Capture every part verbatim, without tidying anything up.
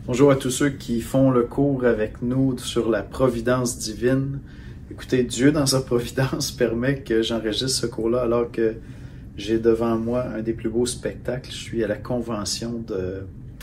Bonjour à tous ceux qui font le cours avec nous sur la providence divine. Écoutez, Dieu dans sa providence permet que j'enregistre ce cours-là alors que j'ai devant moi un des plus beaux spectacles. Je suis à la convention de,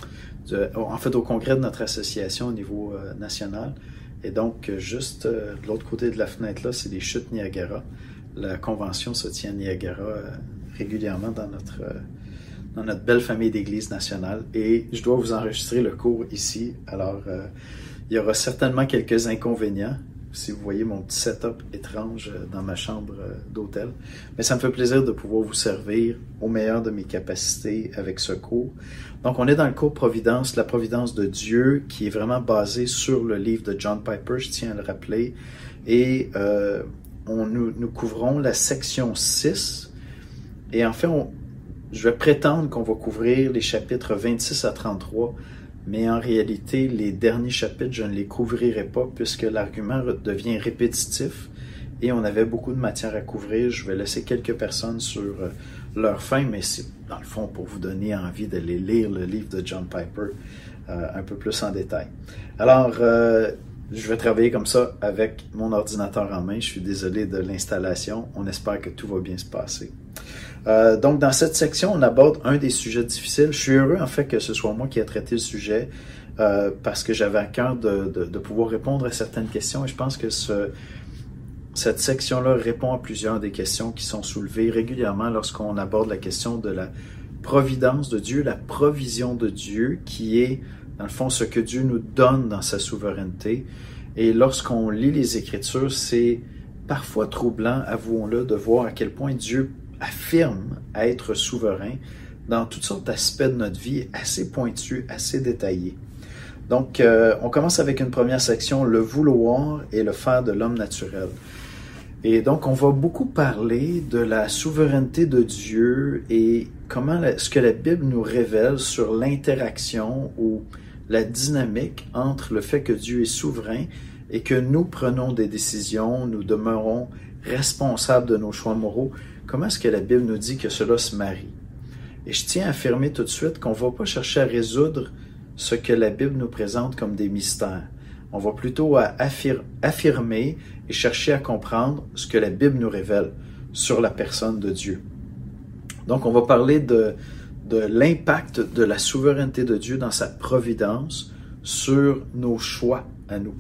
de en fait au congrès de notre association au niveau euh, national. Et donc, juste euh, de l'autre côté de la fenêtre-là, c'est les chutes Niagara. La convention se tient à Niagara euh, régulièrement dans notre... Euh, dans notre belle famille d'églises nationales, et je dois vous enregistrer le cours ici. Alors, euh, il y aura certainement quelques inconvénients, si vous voyez mon petit setup étrange dans ma chambre d'hôtel, mais ça me fait plaisir de pouvoir vous servir au meilleur de mes capacités avec ce cours. Donc, on est dans le cours Providence, la providence de Dieu, qui est vraiment basé sur le livre de John Piper, je tiens à le rappeler, et euh, on, nous, nous couvrons la section six, et en fait, on je vais prétendre qu'on va couvrir les chapitres vingt-six à trente-trois, mais en réalité, les derniers chapitres, je ne les couvrirai pas puisque l'argument devient répétitif et on avait beaucoup de matière à couvrir. Je vais laisser quelques personnes sur leur fin, mais c'est dans le fond pour vous donner envie d'aller lire le livre de John Piper euh, un peu plus en détail. Alors, euh, je vais travailler comme ça avec mon ordinateur en main. Je suis désolé de l'installation. On espère que tout va bien se passer. Euh, donc, dans cette section, on aborde un des sujets difficiles. Je suis heureux, en fait, que ce soit moi qui ai traité le sujet euh, parce que j'avais à cœur de, de, de pouvoir répondre à certaines questions et je pense que ce, cette section-là répond à plusieurs des questions qui sont soulevées régulièrement lorsqu'on aborde la question de la providence de Dieu, la provision de Dieu qui est, dans le fond, ce que Dieu nous donne dans sa souveraineté. Et lorsqu'on lit les Écritures, c'est parfois troublant, avouons-le, de voir à quel point Dieu affirme être souverain dans toutes sortes d'aspects de notre vie assez pointus, assez détaillés. Donc, euh, on commence avec une première section, le vouloir et le faire de l'homme naturel. Et donc, on va beaucoup parler de la souveraineté de Dieu et comment la, ce que la Bible nous révèle sur l'interaction ou la dynamique entre le fait que Dieu est souverain et que nous prenons des décisions, nous demeurons responsables de nos choix moraux. Comment est-ce que la Bible nous dit que cela se marie? Et je tiens à affirmer tout de suite qu'on ne va pas chercher à résoudre ce que la Bible nous présente comme des mystères. On va plutôt à affir- affirmer et chercher à comprendre ce que la Bible nous révèle sur la personne de Dieu. Donc, on va parler de, de l'impact de la souveraineté de Dieu dans sa providence sur nos choix à nous.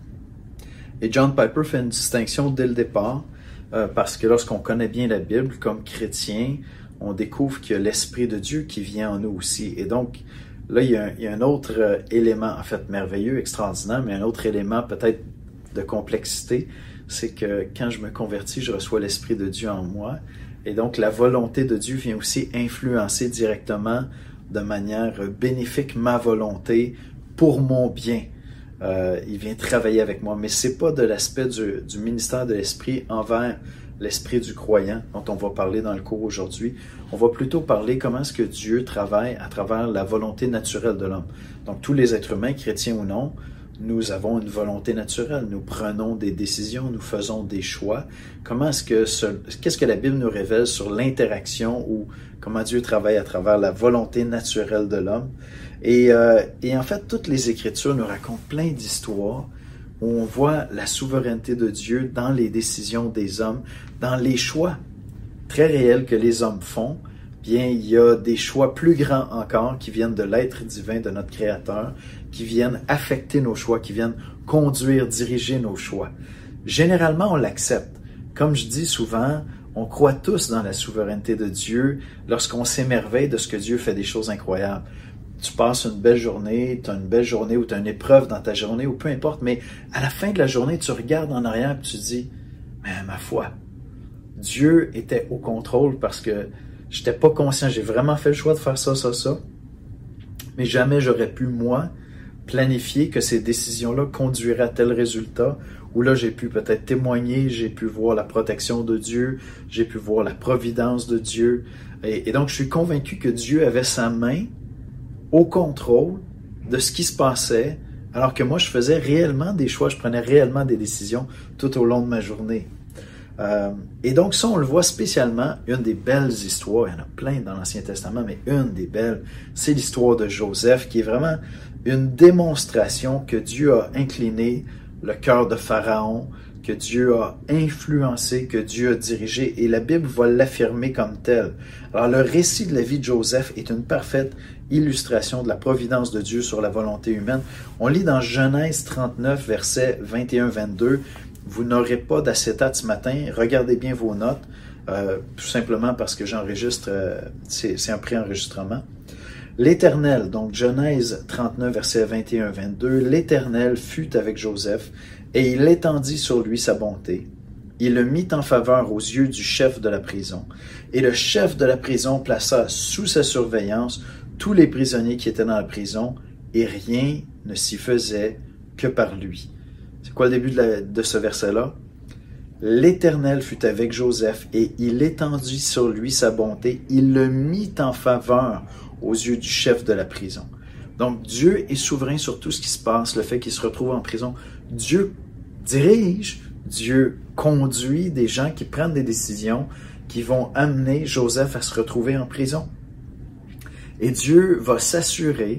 Et John Piper fait une distinction dès le départ, Euh, parce que lorsqu'on connaît bien la Bible, comme chrétien, on découvre qu'il y a l'Esprit de Dieu qui vient en nous aussi. Et donc, là, il y a un, il y a un autre euh, élément, en fait, merveilleux, extraordinaire, mais un autre élément peut-être de complexité, c'est que quand je me convertis, je reçois l'Esprit de Dieu en moi. Et donc, la volonté de Dieu vient aussi influencer directement, de manière bénéfique, ma volonté pour mon bien. Euh, il vient travailler avec moi, mais c'est pas de l'aspect du, du ministère de l'Esprit envers l'esprit du croyant dont on va parler dans le cours aujourd'hui. On va plutôt parler comment est-ce que Dieu travaille à travers la volonté naturelle de l'homme. Donc tous les êtres humains, chrétiens ou non, nous avons une volonté naturelle, nous prenons des décisions, nous faisons des choix. Comment est-ce que ce, qu'est-ce que la Bible nous révèle sur l'interaction ou comment Dieu travaille à travers la volonté naturelle de l'homme? Et, euh, et en fait, toutes les Écritures nous racontent plein d'histoires où on voit la souveraineté de Dieu dans les décisions des hommes, dans les choix très réels que les hommes font. Bien, il y a des choix plus grands encore qui viennent de l'être divin de notre Créateur, qui viennent affecter nos choix, qui viennent conduire, diriger nos choix. Généralement, on l'accepte. Comme je dis souvent, on croit tous dans la souveraineté de Dieu lorsqu'on s'émerveille de ce que Dieu fait des choses incroyables. Tu passes une belle journée, tu as une belle journée ou tu as une épreuve dans ta journée ou peu importe, mais à la fin de la journée, tu regardes en arrière et tu te dis, mais ma foi, Dieu était au contrôle parce que je n'étais pas conscient, j'ai vraiment fait le choix de faire ça, ça, ça, mais jamais j'aurais pu, moi, planifier que ces décisions-là conduiraient à tel résultat, où là j'ai pu peut-être témoigner, j'ai pu voir la protection de Dieu, j'ai pu voir la providence de Dieu, et, et donc je suis convaincu que Dieu avait sa main au contrôle de ce qui se passait, alors que moi, je faisais réellement des choix, je prenais réellement des décisions tout au long de ma journée. Euh, et donc ça, on le voit spécialement, une des belles histoires, il y en a plein dans l'Ancien Testament, mais une des belles, c'est l'histoire de Joseph, qui est vraiment une démonstration que Dieu a incliné le cœur de Pharaon, que Dieu a influencé, que Dieu a dirigé, et la Bible va l'affirmer comme tel. Alors le récit de la vie de Joseph est une parfaite illustration de la providence de Dieu sur la volonté humaine. On lit dans Genèse trente-neuf, versets vingt et un à vingt-deux, « Vous n'aurez pas d'acétate ce matin, regardez bien vos notes, euh, tout simplement parce que j'enregistre, euh, c'est un préenregistrement. L'Éternel, donc Genèse trente-neuf, versets vingt et un à vingt-deux, « L'Éternel fut avec Joseph, et il étendit sur lui sa bonté. Il le mit en faveur aux yeux du chef de la prison. Et le chef de la prison plaça sous sa surveillance tous les prisonniers qui étaient dans la prison, et rien ne s'y faisait que par lui. » C'est quoi le début de, la, de ce verset-là? « L'Éternel fut avec Joseph, et il étendit sur lui sa bonté. Il le mit en faveur aux yeux du chef de la prison. » Donc Dieu est souverain sur tout ce qui se passe, le fait qu'il se retrouve en prison. Dieu dirige, Dieu conduit des gens qui prennent des décisions qui vont amener Joseph à se retrouver en prison. Et Dieu va s'assurer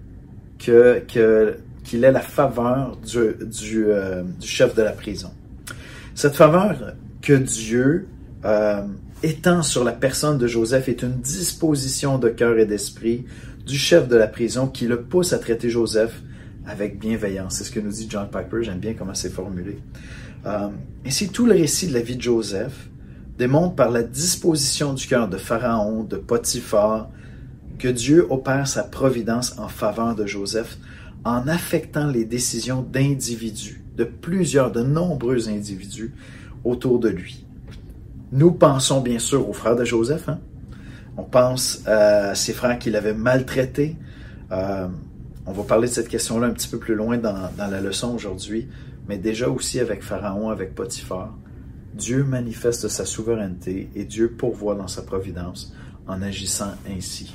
que, que, qu'il ait la faveur du, du, euh, du chef de la prison. Cette faveur que Dieu euh, étend sur la personne de Joseph est une disposition de cœur et d'esprit du chef de la prison qui le pousse à traiter Joseph avec bienveillance. C'est ce que nous dit John Piper, j'aime bien comment c'est formulé. Euh, ainsi, tout le récit de la vie de Joseph démontre par la disposition du cœur de Pharaon, de Potiphar, que Dieu opère sa providence en faveur de Joseph en affectant les décisions d'individus, de plusieurs, de nombreux individus autour de lui. Nous pensons bien sûr aux frères de Joseph, hein? On pense à ses frères qui l'avaient maltraité. Euh, on va parler de cette question-là un petit peu plus loin dans, dans la leçon aujourd'hui, mais déjà aussi avec Pharaon, avec Potiphar. Dieu manifeste sa souveraineté et Dieu pourvoit dans sa providence en agissant ainsi.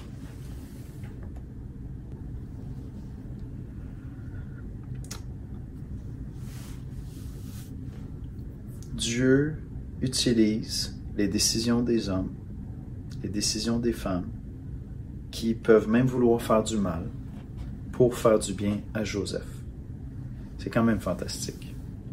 Dieu utilise les décisions des hommes, les décisions des femmes, qui peuvent même vouloir faire du mal, pour faire du bien à Joseph. C'est quand même fantastique.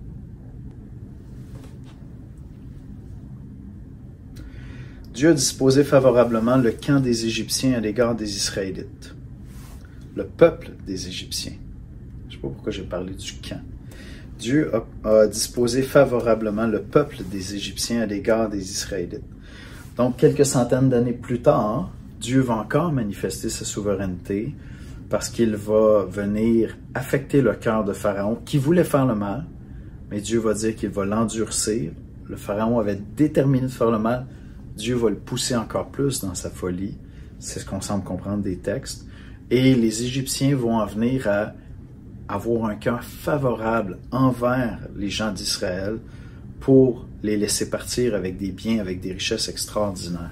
Dieu a disposé favorablement le camp des Égyptiens à l'égard des Israélites. Le peuple des Égyptiens. Je ne sais pas pourquoi j'ai parlé du camp. Dieu a, a disposé favorablement le peuple des Égyptiens à l'égard des Israélites. Donc, quelques centaines d'années plus tard, Dieu va encore manifester sa souveraineté parce qu'il va venir affecter le cœur de Pharaon qui voulait faire le mal, mais Dieu va dire qu'il va l'endurcir. Le Pharaon avait déterminé de faire le mal, Dieu va le pousser encore plus dans sa folie. C'est ce qu'on semble comprendre des textes. Et les Égyptiens vont en venir à avoir un cœur favorable envers les gens d'Israël pour les laisser partir avec des biens, avec des richesses extraordinaires.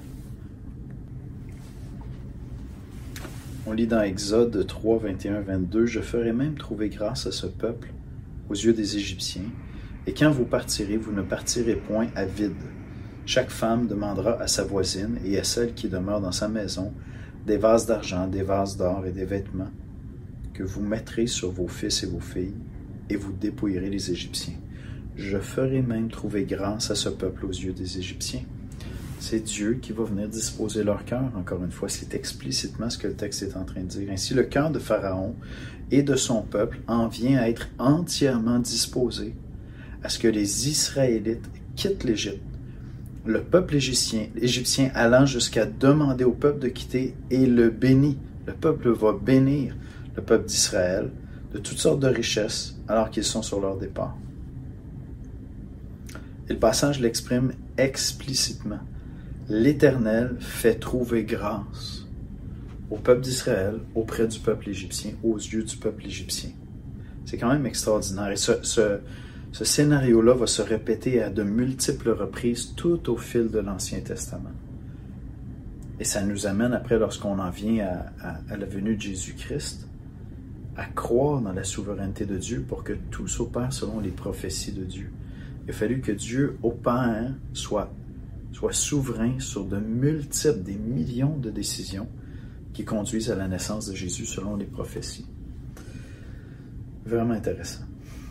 On lit dans Exode trois, vingt et un à vingt-deux, « Je ferai même trouver grâce à ce peuple aux yeux des Égyptiens, et quand vous partirez, vous ne partirez point à vide. Chaque femme demandera à sa voisine et à celle qui demeure dans sa maison des vases d'argent, des vases d'or et des vêtements que vous mettrez sur vos fils et vos filles, et vous dépouillerez les Égyptiens. Je ferai même trouver grâce à ce peuple aux yeux des Égyptiens. » C'est Dieu qui va venir disposer leur cœur. Encore une fois, c'est explicitement ce que le texte est en train de dire. Ainsi, le cœur de Pharaon et de son peuple en vient à être entièrement disposé à ce que les Israélites quittent l'Égypte. Le peuple égyptien, égyptien allant jusqu'à demander au peuple de quitter et le bénit. Le peuple va bénir le peuple d'Israël de toutes sortes de richesses alors qu'ils sont sur leur départ. Et le passage l'exprime explicitement. L'Éternel fait trouver grâce au peuple d'Israël auprès du peuple égyptien, aux yeux du peuple égyptien. C'est quand même extraordinaire. Et ce, ce, ce scénario-là va se répéter à de multiples reprises tout au fil de l'Ancien Testament. Et ça nous amène après, lorsqu'on en vient à, à, à la venue de Jésus-Christ, à croire dans la souveraineté de Dieu pour que tout s'opère selon les prophéties de Dieu. Il a fallu que Dieu, au Père, soit, soit souverain sur de multiples, des millions de décisions qui conduisent à la naissance de Jésus selon les prophéties. Vraiment intéressant.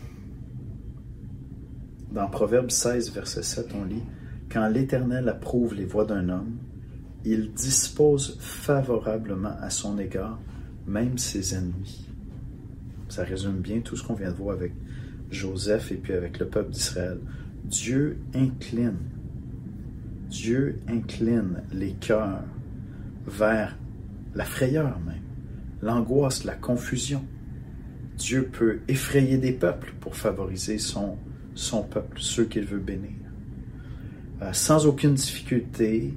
Dans Proverbe seize, verset sept, on lit « Quand l'Éternel approuve les voies d'un homme, il dispose favorablement à son égard même ses ennemis. » Ça résume bien tout ce qu'on vient de voir avec Joseph et puis avec le peuple d'Israël. Dieu incline, Dieu incline les cœurs vers la frayeur même, l'angoisse, la confusion. Dieu peut effrayer des peuples pour favoriser son, son peuple, ceux qu'il veut bénir. Euh, sans aucune difficulté,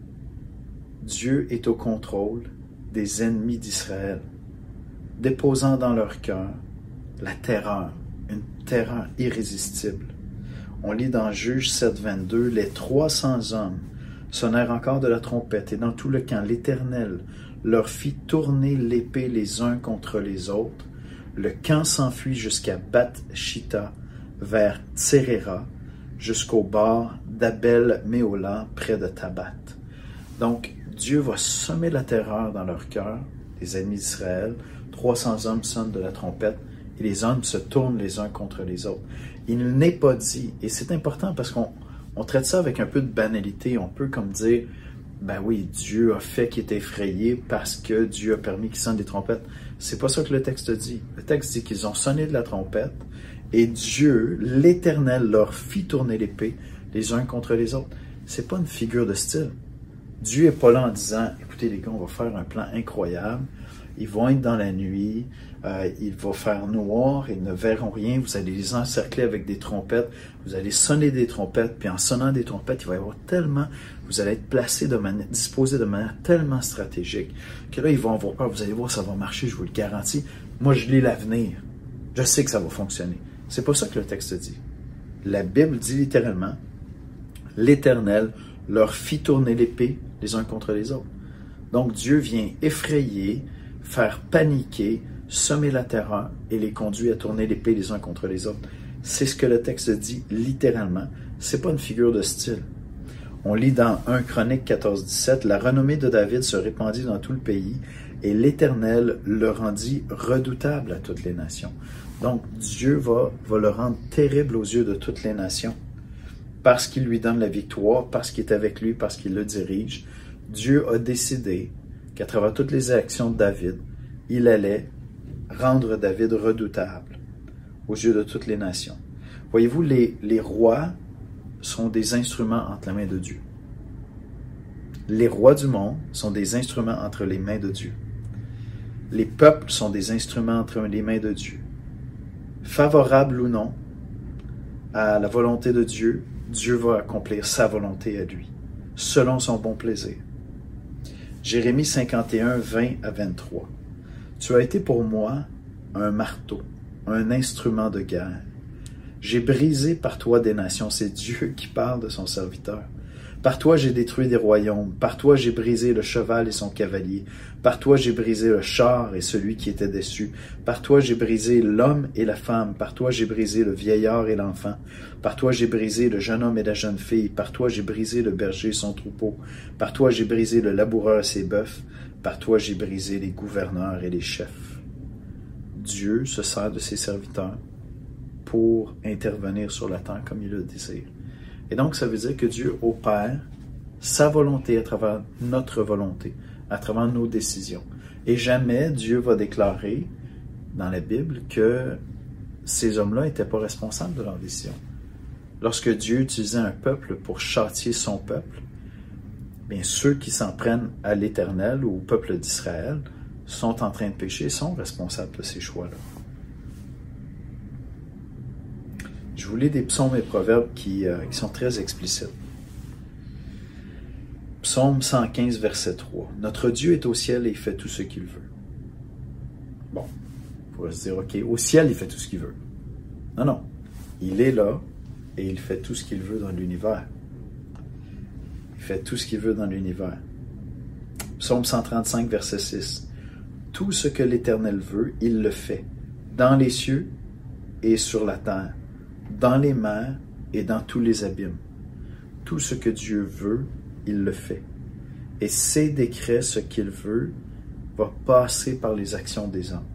Dieu est au contrôle des ennemis d'Israël, déposant dans leur cœur la terreur, une terreur irrésistible. On lit dans Juges sept, vingt-deux, « Les trois cents hommes sonnèrent encore de la trompette, et dans tout le camp, l'Éternel leur fit tourner l'épée les uns contre les autres. Le camp s'enfuit jusqu'à Bath-Shita, vers Tséréra, jusqu'au bord d'Abel-Méhola, près de Tabat. » Donc, Dieu va semer la terreur dans leur cœur, les ennemis d'Israël. trois cents hommes sonnent de la trompette et les hommes se tournent les uns contre les autres. Il n'est pas dit, et c'est important parce qu'on on traite ça avec un peu de banalité. On peut comme dire, ben oui, Dieu a fait qu'il était effrayé parce que Dieu a permis qu'il sonne des trompettes. C'est pas ça que le texte dit. Le texte dit qu'ils ont sonné de la trompette et Dieu, l'Éternel, leur fit tourner l'épée les uns contre les autres. C'est pas une figure de style. Dieu n'est pas là en disant, écoutez les gars, on va faire un plan incroyable. Ils vont être dans la nuit, euh, il va faire noir, ils ne verront rien, vous allez les encercler avec des trompettes, vous allez sonner des trompettes, puis en sonnant des trompettes, il va y avoir tellement, vous allez être placés de manière, disposés de manière tellement stratégique, que là, ils vont avoir peur, vous allez voir, ça va marcher, je vous le garantis. Moi, je lis l'avenir. Je sais que ça va fonctionner. C'est pas ça que le texte dit. La Bible dit littéralement, l'Éternel leur fit tourner l'épée les uns contre les autres. Donc, Dieu vient effrayer, faire paniquer, semer la terreur et les conduit à tourner l'épée les uns contre les autres. C'est ce que le texte dit littéralement. C'est pas une figure de style. On lit dans un Chronique quatorze, dix-sept, « La renommée de David se répandit dans tout le pays et l'Éternel le rendit redoutable à toutes les nations. » Donc, Dieu va, va le rendre terrible aux yeux de toutes les nations parce qu'il lui donne la victoire, parce qu'il est avec lui, parce qu'il le dirige. Dieu a décidé qu'à travers toutes les actions de David, il allait rendre David redoutable aux yeux de toutes les nations. Voyez-vous, les, les rois sont des instruments entre la main de Dieu. Les rois du monde sont des instruments entre les mains de Dieu. Les peuples sont des instruments entre les mains de Dieu. Favorables ou non à la volonté de Dieu, Dieu va accomplir sa volonté à lui, selon son bon plaisir. Jérémie cinquante et un, vingt à vingt-trois. « Tu as été pour moi un marteau, un instrument de guerre. J'ai brisé par toi des nations. » C'est Dieu qui parle de son serviteur. « Par toi j'ai détruit des royaumes. Par toi j'ai brisé le cheval et son cavalier. Par toi j'ai brisé le char et celui qui était dessus. Par toi j'ai brisé l'homme et la femme. Par toi j'ai brisé le vieillard et l'enfant. Par toi j'ai brisé le jeune homme et la jeune fille. Par toi j'ai brisé le berger et son troupeau. Par toi j'ai brisé le laboureur et ses bœufs. Par toi j'ai brisé les gouverneurs et les chefs. » Dieu se sert de ses serviteurs pour intervenir sur la terre comme il le désire. Et donc, ça veut dire que Dieu opère sa volonté à travers notre volonté, à travers nos décisions. Et jamais Dieu va déclarer dans la Bible que ces hommes-là n'étaient pas responsables de leurs décisions. Lorsque Dieu utilisait un peuple pour châtier son peuple, bien ceux qui s'en prennent à l'Éternel ou au peuple d'Israël sont en train de pécher, sont responsables de ces choix-là. Je vous lis des psaumes et proverbes qui, euh, qui sont très explicites. Psaume cent quinze, verset trois. « Notre Dieu est au ciel et il fait tout ce qu'il veut. » Bon, on pourrait se dire, OK, au ciel, il fait tout ce qu'il veut. Non, non. Il est là et il fait tout ce qu'il veut dans l'univers. Il fait tout ce qu'il veut dans l'univers. Psaume cent trente-cinq, verset six. « Tout ce que l'Éternel veut, il le fait, dans les cieux et sur la terre, dans les mers et dans tous les abîmes. Tout ce que Dieu veut, il le fait. Et ses décrets, ce qu'il veut, va passer par les actions des hommes.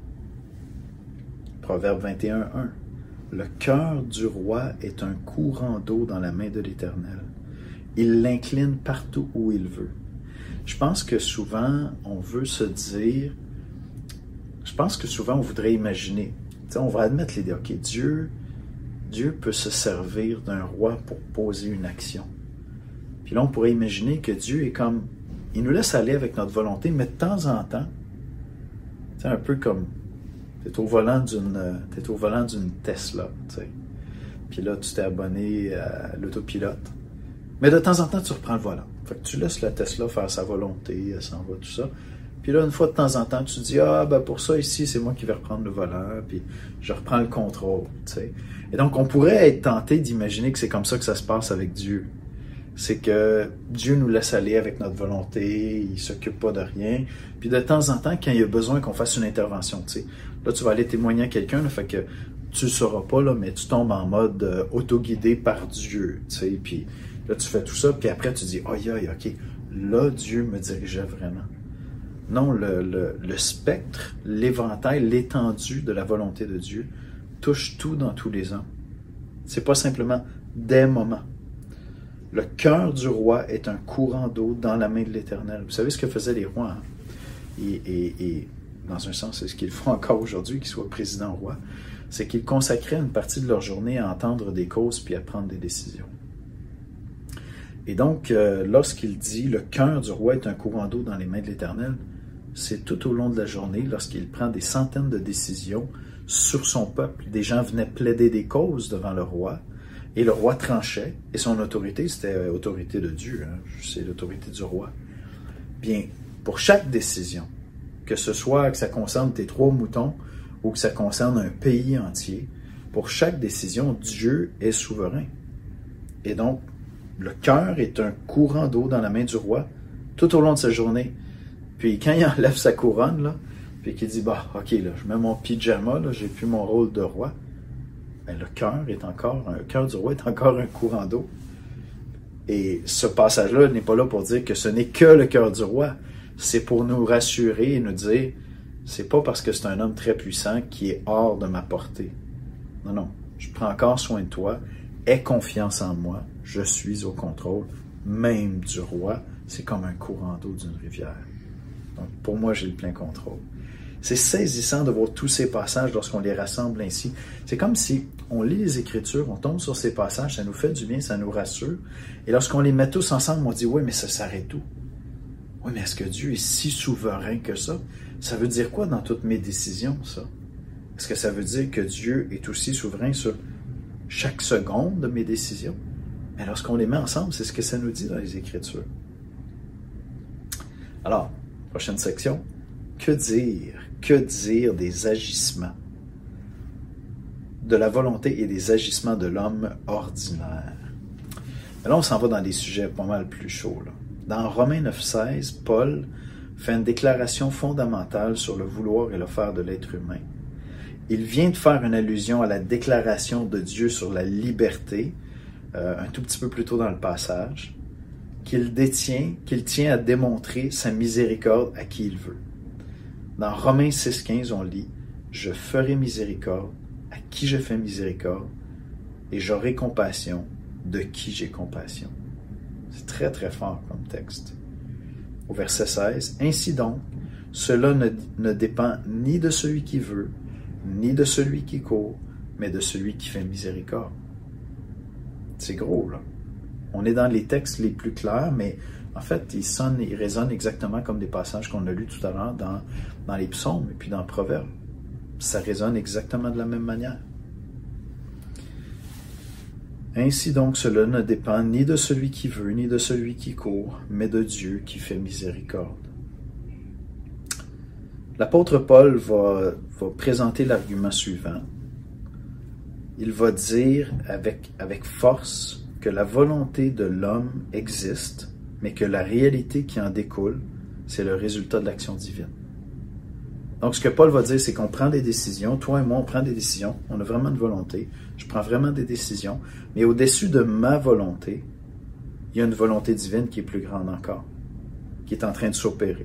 Proverbe vingt et un, un. Le cœur du roi est un courant d'eau dans la main de l'Éternel. Il l'incline partout où il veut. Je pense que souvent, on veut se dire, je pense que souvent, on voudrait imaginer, on va admettre l'idée, ok, Dieu, Dieu peut se servir d'un roi pour poser une action. Puis là, on pourrait imaginer que Dieu est comme, il nous laisse aller avec notre volonté, mais de temps en temps, c'est un peu comme, t'es au volant d'une, t'es au volant d'une Tesla, tu sais. Puis là, tu t'es abonné à l'autopilote. Mais de temps en temps, tu reprends le volant. Fait que tu laisses la Tesla faire sa volonté, elle s'en va, tout ça. Puis là, une fois de temps en temps, tu te dis, ah, ben pour ça, ici, c'est moi qui vais reprendre le volant, puis je reprends le contrôle, tu sais. Et donc, on pourrait être tenté d'imaginer que c'est comme ça que ça se passe avec Dieu. C'est que Dieu nous laisse aller avec notre volonté, il s'occupe pas de rien. Puis de temps en temps, quand il y a besoin qu'on fasse une intervention, tu sais, là, tu vas aller témoigner à quelqu'un, là, fait que tu le sauras pas, là, mais tu tombes en mode euh, autoguidé par Dieu, tu sais, puis là, tu fais tout ça, puis après, tu dis, aïe, aïe, ok, là, Dieu me dirigeait vraiment. Non, le, le, le spectre, l'éventail, l'étendue de la volonté de Dieu touche tout dans tous les hommes. C'est pas simplement des moments. Le cœur du roi est un courant d'eau dans la main de l'Éternel. Vous savez ce que faisaient les rois, hein? et, et, et dans un sens, c'est ce qu'ils font encore aujourd'hui, qu'ils soient président roi, c'est qu'ils consacraient une partie de leur journée à entendre des causes puis à prendre des décisions. Et donc, euh, lorsqu'il dit « le cœur du roi est un courant d'eau dans les mains de l'Éternel », c'est tout au long de la journée, lorsqu'il prend des centaines de décisions sur son peuple. Des gens venaient plaider des causes devant le roi, et le roi tranchait, et son autorité, c'était l'autorité de Dieu, hein, c'est l'autorité du roi. Bien, pour chaque décision, que ce soit que ça concerne tes trois moutons, ou que ça concerne un pays entier, pour chaque décision, Dieu est souverain. Et donc, le cœur est un courant d'eau dans la main du roi, tout au long de sa journée. Puis quand il enlève sa couronne, là, puis qu'il dit, bah, ok, là, je mets mon pyjama, là, j'ai plus mon rôle de roi, ben, le cœur est encore, le cœur du roi est encore un courant d'eau. Et ce passage-là n'est pas là pour dire que ce n'est que le cœur du roi. C'est pour nous rassurer et nous dire, c'est pas parce que c'est un homme très puissant qui est hors de ma portée. Non, non, je prends encore soin de toi, aie confiance en moi, je suis au contrôle, même du roi, c'est comme un courant d'eau d'une rivière. Donc, pour moi, j'ai le plein contrôle. C'est saisissant de voir tous ces passages lorsqu'on les rassemble ainsi. C'est comme si on lit les Écritures, on tombe sur ces passages, ça nous fait du bien, ça nous rassure. Et lorsqu'on les met tous ensemble, on dit, oui, mais ça s'arrête où? Oui, mais est-ce que Dieu est si souverain que ça? Ça veut dire quoi dans toutes mes décisions, ça? Est-ce que ça veut dire que Dieu est aussi souverain sur chaque seconde de mes décisions? Mais lorsqu'on les met ensemble, c'est ce que ça nous dit dans les Écritures. Alors, prochaine section, que dire? Que dire des agissements de la volonté et des agissements de l'homme ordinaire? Mais là, on s'en va dans des sujets pas mal plus chauds, là. Dans Romains neuf seize, Paul fait une déclaration fondamentale sur le vouloir et le faire de l'être humain. Il vient de faire une allusion à la déclaration de Dieu sur la liberté, euh, un tout petit peu plus tôt dans le passage, qu'il détient, qu'il tient à démontrer sa miséricorde à qui il veut. Dans Romains six quinze, on lit « Je ferai miséricorde à qui je fais miséricorde, et j'aurai compassion de qui j'ai compassion. » C'est très, très fort comme texte. Au verset seize, « Ainsi donc, cela ne, ne dépend ni de celui qui veut, ni de celui qui court, mais de celui qui fait miséricorde. » C'est gros, là. On est dans les textes les plus clairs, mais en fait, ils sonnent, ils résonnent exactement comme des passages qu'on a lus tout à l'heure dans, dans les psaumes et puis dans Proverbes. Ça résonne exactement de la même manière. Ainsi donc, cela ne dépend ni de celui qui veut, ni de celui qui court, mais de Dieu qui fait miséricorde. L'apôtre Paul va, va présenter l'argument suivant. Il va dire avec, avec force que la volonté de l'homme existe, mais que la réalité qui en découle, c'est le résultat de l'action divine. Donc, ce que Paul va dire, c'est qu'on prend des décisions. Toi et moi, on prend des décisions. On a vraiment une volonté. Je prends vraiment des décisions. Mais au-dessus de ma volonté, il y a une volonté divine qui est plus grande encore, qui est en train de s'opérer.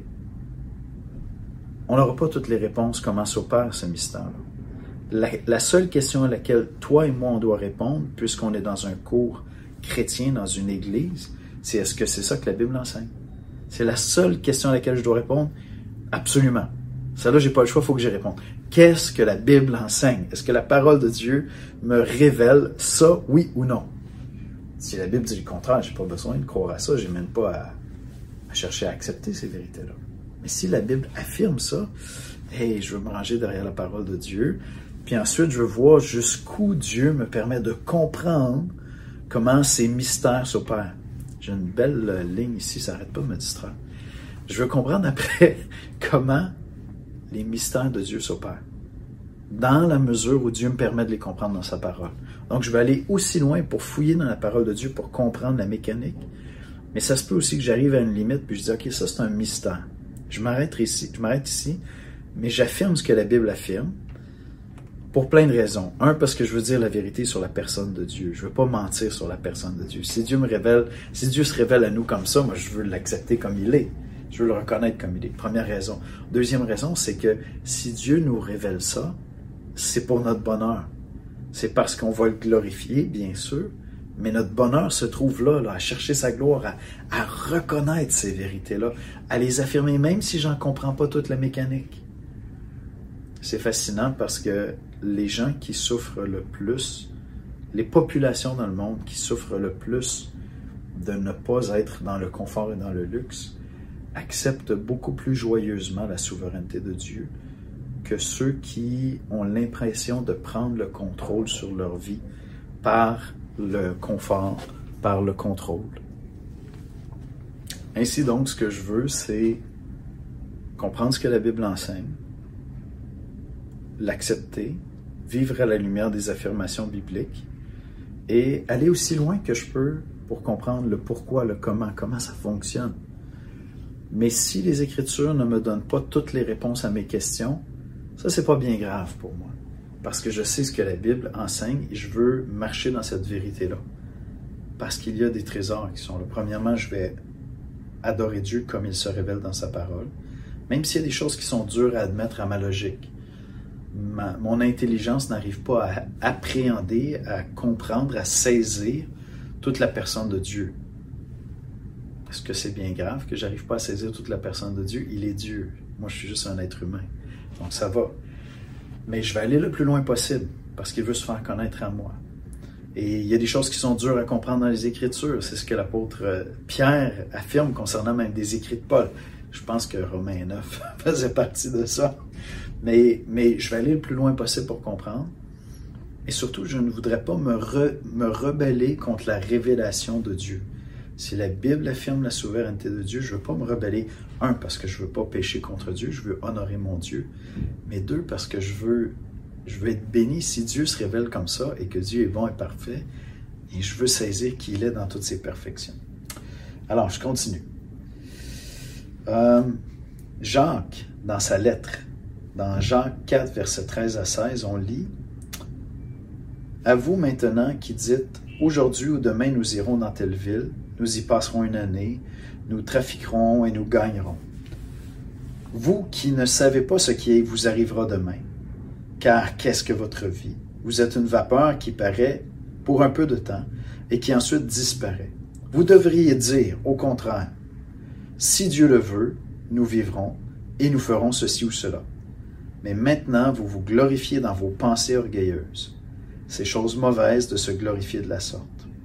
On n'aura pas toutes les réponses comment s'opère ce mystère-là. La, la seule question à laquelle toi et moi, on doit répondre, puisqu'on est dans un cours chrétien, dans une église, c'est est-ce que c'est ça que la Bible enseigne? C'est la seule question à laquelle je dois répondre? Absolument. Celle-là, j'ai pas le choix, il faut que j'y réponde. Qu'est-ce que la Bible enseigne? Est-ce que la parole de Dieu me révèle ça, oui ou non? Si la Bible dit le contraire, j'ai pas besoin de croire à ça, j'ai même pas à, à chercher à accepter ces vérités-là. Mais si la Bible affirme ça, hey, je veux me ranger derrière la parole de Dieu, puis ensuite je veux voir jusqu'où Dieu me permet de comprendre comment ces mystères s'opèrent. J'ai une belle ligne ici, ça n'arrête pas de me distraire. Je veux comprendre après comment les mystères de Dieu s'opèrent, dans la mesure où Dieu me permet de les comprendre dans sa parole. Donc, je vais aller aussi loin pour fouiller dans la parole de Dieu, pour comprendre la mécanique, mais ça se peut aussi que j'arrive à une limite, puis je dis, OK, ça c'est un mystère. Je m'arrête ici, je m'arrête ici, mais j'affirme ce que la Bible affirme, pour plein de raisons. Un, parce que je veux dire la vérité sur la personne de Dieu. Je veux pas mentir sur la personne de Dieu. Si Dieu me révèle, si Dieu se révèle à nous comme ça, moi je veux l'accepter comme il est. Je veux le reconnaître comme il est. Première raison. Deuxième raison, c'est que si Dieu nous révèle ça, c'est pour notre bonheur. C'est parce qu'on va le glorifier, bien sûr, mais notre bonheur se trouve là, là à chercher sa gloire, à, à reconnaître ces vérités-là, à les affirmer, même si j'en comprends pas toute la mécanique. C'est fascinant parce que les gens qui souffrent le plus, les populations dans le monde qui souffrent le plus de ne pas être dans le confort et dans le luxe, acceptent beaucoup plus joyeusement la souveraineté de Dieu que ceux qui ont l'impression de prendre le contrôle sur leur vie par le confort, par le contrôle. Ainsi donc, ce que je veux, c'est comprendre ce que la Bible enseigne, l'accepter, vivre à la lumière des affirmations bibliques et aller aussi loin que je peux pour comprendre le pourquoi, le comment, comment ça fonctionne. Mais si les Écritures ne me donnent pas toutes les réponses à mes questions, ça, c'est pas bien grave pour moi. Parce que je sais ce que la Bible enseigne et je veux marcher dans cette vérité-là. Parce qu'il y a des trésors qui sont là. Premièrement, je vais adorer Dieu comme il se révèle dans sa parole. Même s'il y a des choses qui sont dures à admettre à ma logique. Ma, mon intelligence n'arrive pas à appréhender, à comprendre, à saisir toute la personne de Dieu. Est-ce que c'est bien grave que j'arrive pas à saisir toute la personne de Dieu? Il est Dieu. Moi, je suis juste un être humain. Donc, ça va. Mais je vais aller le plus loin possible parce qu'il veut se faire connaître à moi. Et il y a des choses qui sont dures à comprendre dans les Écritures. C'est ce que l'apôtre Pierre affirme concernant même des écrits de Paul. Je pense que Romains neuf faisait partie de ça. Mais, mais je vais aller le plus loin possible pour comprendre. Et surtout, je ne voudrais pas me, re, me rebeller contre la révélation de Dieu. Si la Bible affirme la souveraineté de Dieu, je ne veux pas me rebeller. Un, parce que je ne veux pas pécher contre Dieu, je veux honorer mon Dieu. Mais deux, parce que je veux, je veux être béni si Dieu se révèle comme ça et que Dieu est bon et parfait. Et je veux saisir qui il est dans toutes ses perfections. Alors, je continue. Euh, Jacques, dans sa lettre, dans Jacques quatre, versets treize à seize, on lit « À vous maintenant qui dites, aujourd'hui ou demain nous irons dans telle ville, nous y passerons une année, nous trafiquerons et nous gagnerons. Vous qui ne savez pas ce qui vous arrivera demain, car qu'est-ce que votre vie? Vous êtes une vapeur qui paraît pour un peu de temps et qui ensuite disparaît. Vous devriez dire, au contraire, si Dieu le veut, nous vivrons et nous ferons ceci ou cela. Mais maintenant, vous vous glorifiez dans vos pensées orgueilleuses. C'est chose mauvaise de se glorifier de la sorte. »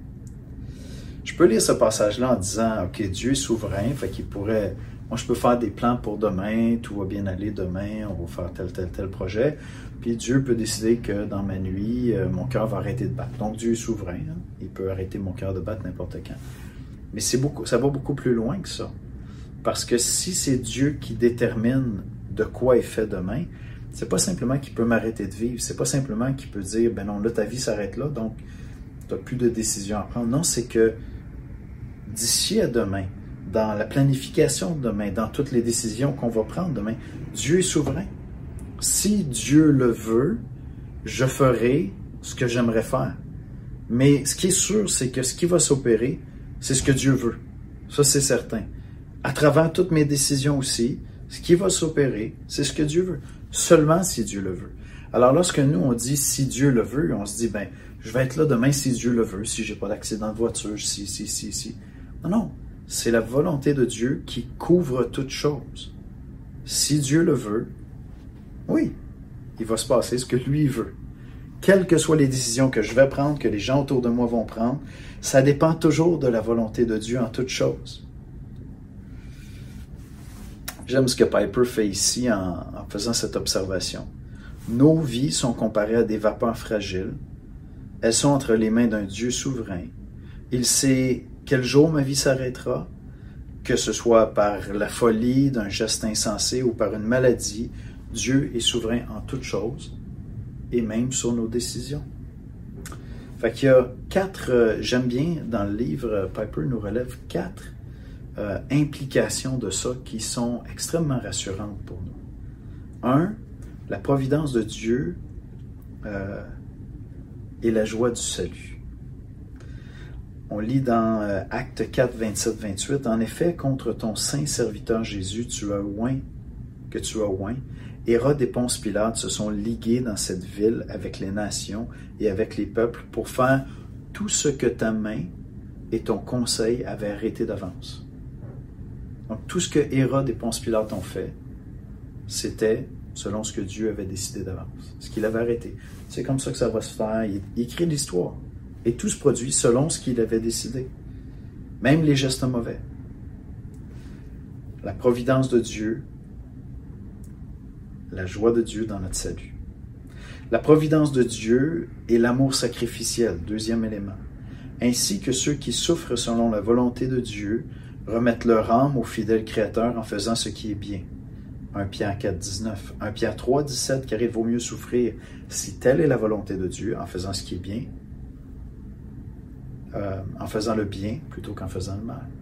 Je peux lire ce passage-là en disant, OK, Dieu est souverain, fait qu'il pourrait, moi je peux faire des plans pour demain, tout va bien aller demain, on va faire tel, tel, tel projet, puis Dieu peut décider que dans ma nuit, euh, mon cœur va arrêter de battre. Donc Dieu est souverain, hein? Il peut arrêter mon cœur de battre n'importe quand. Mais c'est beaucoup, ça va beaucoup plus loin que ça. Parce que si c'est Dieu qui détermine de quoi est fait demain, c'est pas simplement qu'il peut m'arrêter de vivre, c'est pas simplement qu'il peut dire, ben non, là ta vie s'arrête là, donc tu n'as plus de décision à prendre. Non, c'est que d'ici à demain, dans la planification de demain, dans toutes les décisions qu'on va prendre demain, Dieu est souverain. si Dieu le veut, je ferai ce que j'aimerais faire. Mais ce qui est sûr, c'est que ce qui va s'opérer, c'est ce que Dieu veut. Ça, c'est certain. À travers toutes mes décisions aussi, ce qui va s'opérer, c'est ce que Dieu veut. Seulement si Dieu le veut. Alors, lorsque nous, on dit « si Dieu le veut », on se dit « ben, je vais être là demain si Dieu le veut, si j'ai pas d'accident de voiture, si, si, si, si. » Non, non. C'est la volonté de Dieu qui couvre toute chose. Si Dieu le veut, oui, il va se passer ce que lui veut. Quelles que soient les décisions que je vais prendre, que les gens autour de moi vont prendre, ça dépend toujours de la volonté de Dieu en toute chose. J'aime ce que Piper fait ici en, en faisant cette observation. Nos vies sont comparées à des vapeurs fragiles. Elles sont entre les mains d'un Dieu souverain. Il sait quel jour ma vie s'arrêtera, que ce soit par la folie d'un geste insensé ou par une maladie. Dieu est souverain en toutes choses et même sur nos décisions. Fait qu'il y a quatre, euh, j'aime bien dans le livre, Piper nous relève quatre euh, implications de ça qui sont extrêmement rassurantes pour nous. Un, la providence de Dieu euh, et la joie du salut. On lit dans euh, Actes quatre, vingt-sept, vingt-huit, « En effet, contre ton saint serviteur Jésus, tu as oint, que tu as oint, Hérode et Ponce Pilate se sont ligués dans cette ville avec les nations et avec les peuples pour faire tout ce que ta main et ton conseil avaient arrêté d'avance. » Donc, tout ce que Hérode et Ponce Pilate ont fait, c'était selon ce que Dieu avait décidé d'avance, ce qu'il avait arrêté. C'est comme ça que ça va se faire. Il, il écrit l'histoire. Et tout se produit selon ce qu'il avait décidé. Même les gestes mauvais. La providence de Dieu, la joie de Dieu dans notre salut. La providence de Dieu et l'amour sacrificiel, deuxième élément. Ainsi que ceux qui souffrent selon la volonté de Dieu remettent leur âme au fidèle Créateur en faisant ce qui est bien. un Pierre quatre, dix-neuf. un Pierre trois, dix-sept, car il vaut mieux souffrir si telle est la volonté de Dieu en faisant ce qui est bien, euh, en faisant le bien plutôt qu'en faisant le mal.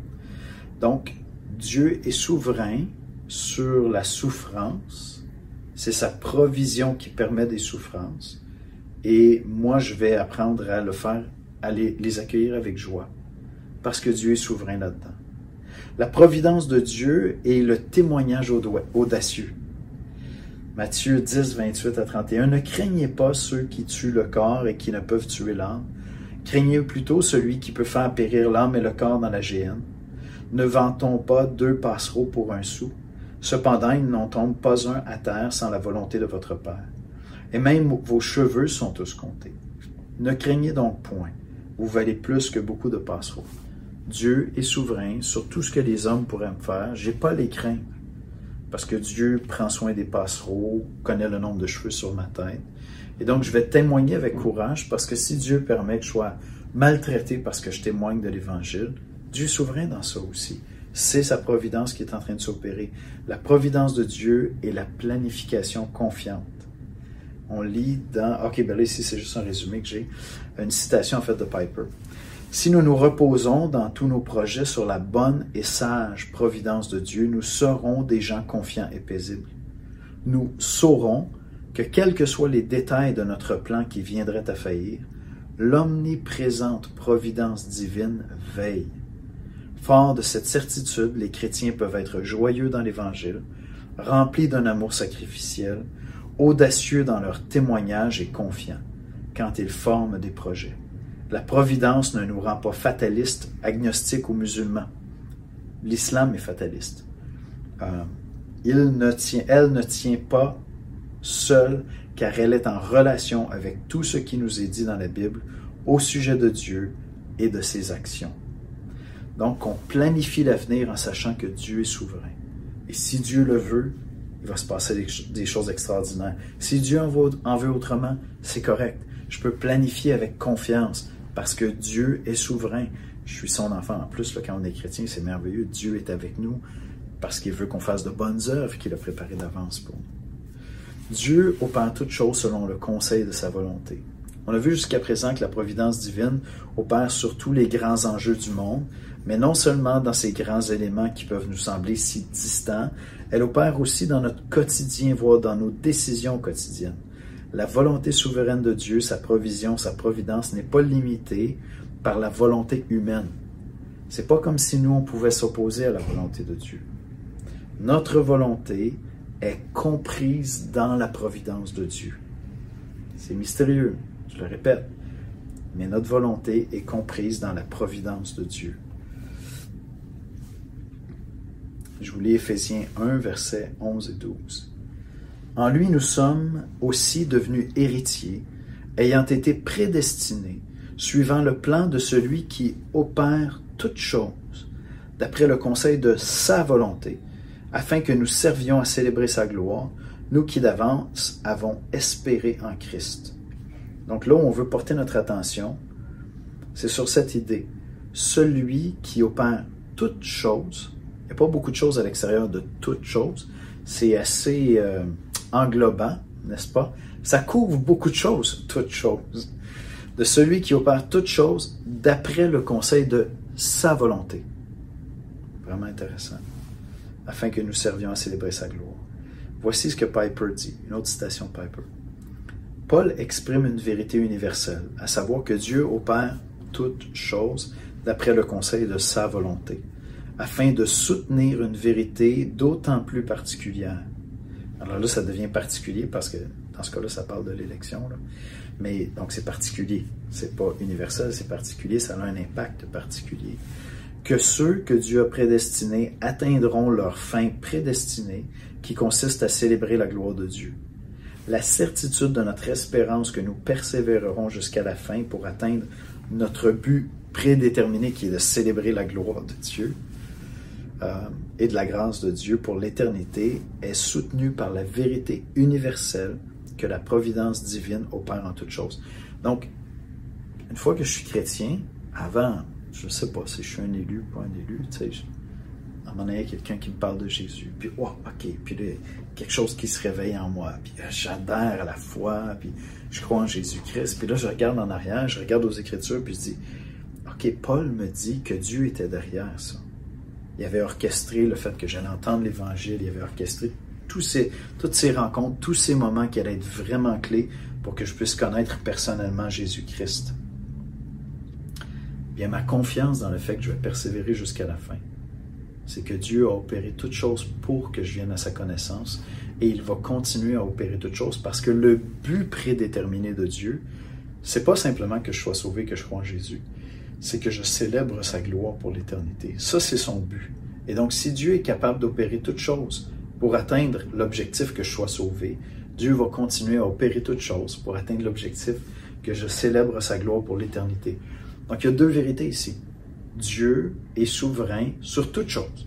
Donc, Dieu est souverain sur la souffrance. C'est sa provision qui permet des souffrances. Et moi, je vais apprendre à le faire, à les, les accueillir avec joie, parce que Dieu est souverain là-dedans. La providence de Dieu est le témoignage audacieux. Matthieu dix, vingt-huit à trente et un. « Ne craignez pas ceux qui tuent le corps et qui ne peuvent tuer l'âme. Craignez plutôt celui qui peut faire périr l'âme et le corps dans la géhenne. Ne vend-on pas deux passereaux pour un sou? Cependant, il n'en tombe pas un à terre sans la volonté de votre Père. Et même vos cheveux sont tous comptés. Ne craignez donc point. Vous valez plus que beaucoup de passereaux. Dieu est souverain sur tout ce que les hommes pourraient me faire. Je n'ai pas les craindre, parce que Dieu prend soin des passereaux, connaît le nombre de cheveux sur ma tête. Et donc, je vais témoigner avec courage, parce que si Dieu permet que je sois maltraité parce que je témoigne de l'Évangile, Dieu est souverain dans ça aussi. C'est sa providence qui est en train de s'opérer. La providence de Dieu et la planification confiante. On lit dans... OK, ben là, ici, c'est juste un résumé que j'ai. Une citation, en fait, de Piper. « Si nous nous reposons dans tous nos projets sur la bonne et sage providence de Dieu, nous serons des gens confiants et paisibles. Nous saurons que quels que soient les détails de notre plan qui viendraient à faillir, l'omniprésente providence divine veille. Forts de cette certitude, les chrétiens peuvent être joyeux dans l'Évangile, remplis d'un amour sacrificiel, audacieux dans leur témoignage et confiants quand ils forment des projets. La providence ne nous rend pas fatalistes, agnostiques ou musulmans. L'islam est fataliste. Euh, il ne tient, elle ne tient pas seule, car elle est en relation avec tout ce qui nous est dit dans la Bible au sujet de Dieu et de ses actions. Donc, on planifie l'avenir en sachant que Dieu est souverain. Et si Dieu le veut, il va se passer des, des choses extraordinaires. Si Dieu en veut, en veut autrement, c'est correct. Je peux planifier avec confiance parce que Dieu est souverain. Je suis son enfant. En plus, là, quand on est chrétien, c'est merveilleux. Dieu est avec nous parce qu'il veut qu'on fasse de bonnes œuvres qu'il a préparées d'avance pour nous. Dieu opère toutes choses selon le conseil de sa volonté. On a vu jusqu'à présent que la providence divine opère sur tous les grands enjeux du monde, Mais non seulement dans ces grands éléments qui peuvent nous sembler si distants, elle opère aussi dans notre quotidien, voire dans nos décisions quotidiennes. La volonté souveraine de Dieu, sa provision, sa providence n'est pas limitée par la volonté humaine. C'est pas comme si nous, on pouvait s'opposer à la volonté de Dieu. Notre volonté est comprise dans la providence de Dieu. C'est mystérieux, je le répète, mais notre volonté est comprise dans la providence de Dieu. Je vous lis Éphésiens un, versets onze et douze. En lui, nous sommes aussi devenus héritiers, ayant été prédestinés, suivant le plan de celui qui opère toutes choses, d'après le conseil de sa volonté, afin que nous servions à célébrer sa gloire, nous qui d'avance avons espéré en Christ. Donc là où on veut porter notre attention, c'est sur cette idée. Celui qui opère toutes choses, il n'y a pas beaucoup de choses à l'extérieur de toutes choses, c'est assez euh, englobant, n'est-ce pas? Ça couvre beaucoup de choses, toutes choses. De celui qui opère toutes choses d'après le conseil de sa volonté. Vraiment intéressant. Afin que nous servions à célébrer sa gloire. Voici ce que Piper dit, une autre citation de Piper. Paul exprime une vérité universelle, à savoir que Dieu opère toutes choses d'après le conseil de sa volonté, afin de soutenir une vérité d'autant plus particulière. Alors là, ça devient particulier parce que dans ce cas-là, ça parle de l'élection. Là. Mais donc, c'est particulier. C'est pas universel, c'est particulier. Ça a un impact particulier. Que ceux que Dieu a prédestinés atteindront leur fin prédestinée, qui consiste à célébrer la gloire de Dieu. La certitude de notre espérance que nous persévérerons jusqu'à la fin pour atteindre notre but prédéterminé, qui est de célébrer la gloire de Dieu euh, et de la grâce de Dieu pour l'éternité, est soutenue par la vérité universelle que la providence divine opère en toutes choses. Donc, une fois que je suis chrétien, avant, je ne sais pas si je suis un élu ou pas un élu, tu sais, je, à un moment donné, il y a quelqu'un qui me parle de Jésus, puis oh, ok, puis là, quelque chose qui se réveille en moi, puis euh, j'adhère à la foi, puis je crois en Jésus-Christ, puis là, je regarde en arrière, je regarde aux Écritures, puis je dis, ok, Paul me dit que Dieu était derrière ça. Il avait orchestré le fait que j'allais entendre l'Évangile, il avait orchestré tous ces, toutes ces rencontres, tous ces moments qui allaient être vraiment clés pour que je puisse connaître personnellement Jésus-Christ. Bien, ma confiance dans le fait que je vais persévérer jusqu'à la fin, c'est que Dieu a opéré toutes choses pour que je vienne à sa connaissance et il va continuer à opérer toutes choses parce que le but prédéterminé de Dieu, c'est pas simplement que je sois sauvé, que je crois en Jésus, c'est que je célèbre sa gloire pour l'éternité. Ça, c'est son but. Et donc, si Dieu est capable d'opérer toutes choses pour atteindre l'objectif que je sois sauvé, Dieu va continuer à opérer toutes choses pour atteindre l'objectif que je célèbre sa gloire pour l'éternité. Donc, il y a deux vérités ici. Dieu est souverain sur toutes choses.